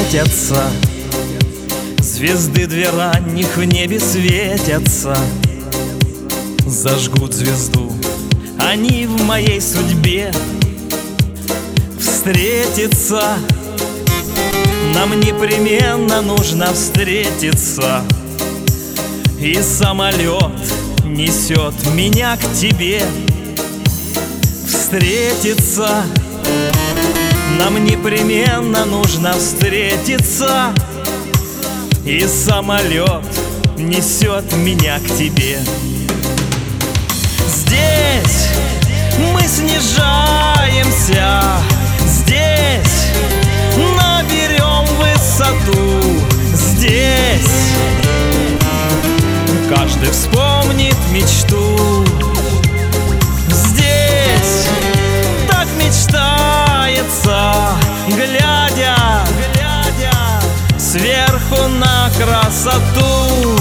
встретятся. Звезды две ранних в небе светятся. Зажгут звезду они в моей судьбе. Встретиться нам непременно нужно встретиться. И самолет несет меня к тебе. Встретиться нам непременно нужно встретиться. И самолет несет меня к тебе. Здесь мы снижаемся, здесь наберем высоту. Здесь каждый вспомнит мечту. Здесь так мечтается, глядя сверху на красоту.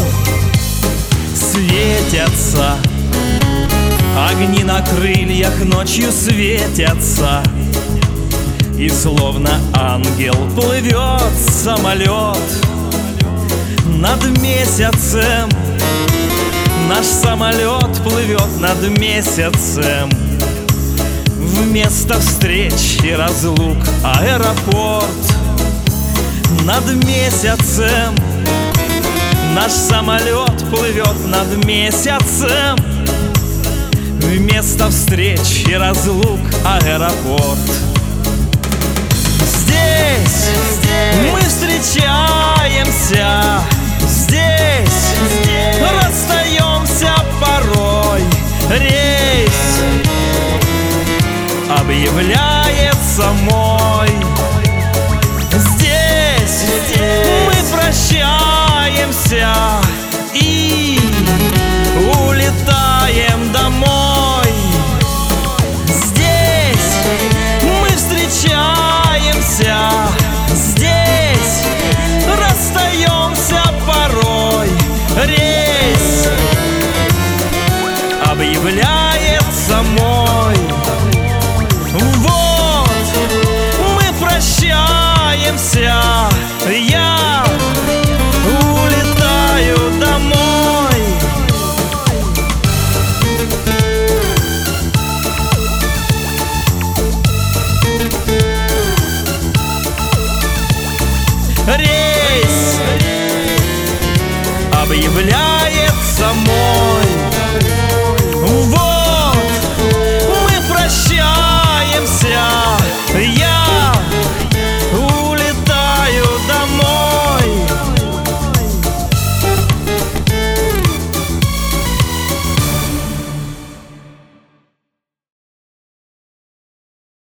Светятся огни на крыльях, ночью светятся. И словно ангел плывет самолет над месяцем. Наш самолет плывет над месяцем. Вместо встреч и разлук аэропорт. Над месяцем наш самолет плывет над месяцем. Вместо встреч и разлук аэропорт. Здесь